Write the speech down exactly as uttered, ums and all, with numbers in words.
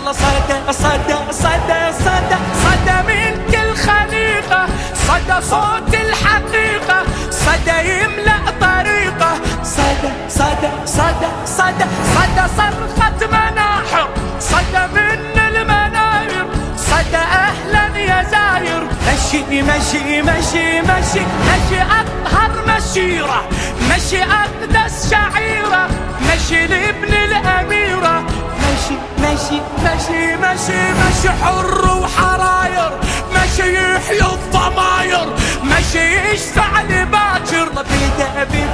يلا صدى صدى صدى صدى صدى من كل خليقة، صدى صوت الحقيقة، صدى يملأ طريقة، صدى صدى صدى صدى صدى صرخة مناحر، صدى من المناير، صدى أهلا يا زاير. مشي مشي مشي مشي مشي أطهر مشيرة، مشي أقدس شعيرة، مشي لابن الأميرة، مشي مشي مشي مشي مشي حر وحراير، مشي يحيي الضماير، مشي يشفع لباكر. بدا